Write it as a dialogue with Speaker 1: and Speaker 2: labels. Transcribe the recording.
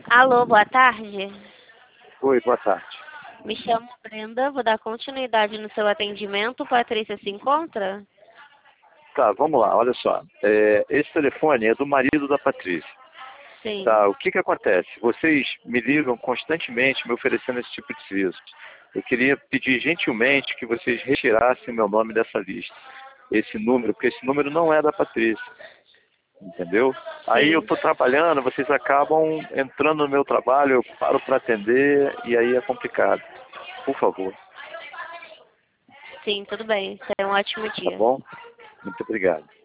Speaker 1: Alô, boa tarde.
Speaker 2: Oi, boa tarde.
Speaker 1: Me chamo Brenda, vou dar continuidade no seu atendimento. Patrícia se encontra?
Speaker 2: Tá, vamos lá, olha só. Esse telefone é do marido da Patrícia.
Speaker 1: Sim.
Speaker 2: Tá, o que acontece? Vocês me ligam constantemente me oferecendo esse tipo de serviço. Eu queria pedir gentilmente que vocês retirassem meu nome dessa lista. Esse número, porque esse número não é da Patrícia. Entendeu? Aí eu
Speaker 1: Sim.
Speaker 2: estou trabalhando, vocês acabam entrando no meu trabalho, eu paro para atender e aí é complicado. Por favor,
Speaker 1: Sim, tudo bem. Tenha um ótimo
Speaker 2: tá
Speaker 1: dia.
Speaker 2: bom? Muito obrigado.